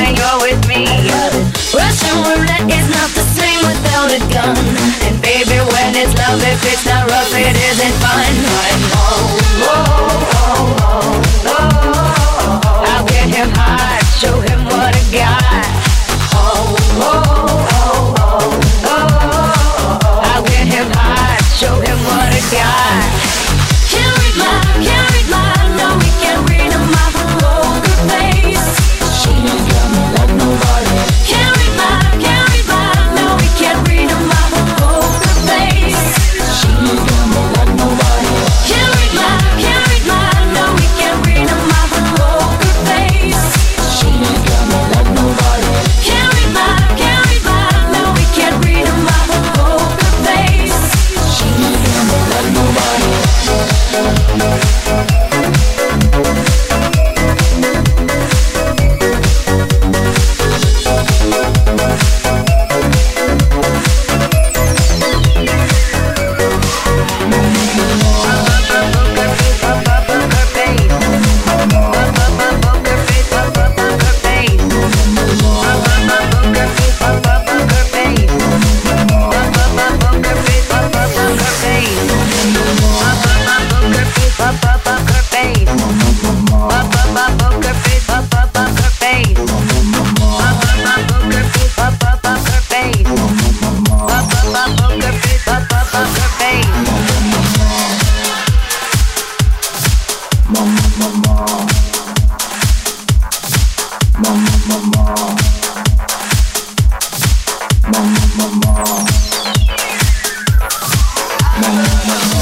when you're with me. Russian roulette is not the same without a gun. And baby, when it's love, if it's not rough, it isn't fun. I'll get him high, show him what I got. I'll get him high, show him what I got. Can't read my, no, we can't read my poker face. She ain't got me like nobody. Can't read my, no, we can't read my poker face. She ain't got me like nobody. Can't read my, no, we can't read my poker face. She ain't got me like nobody. Can't read my, no, we can't read my poker face. She ain't got me like nobody. Mama.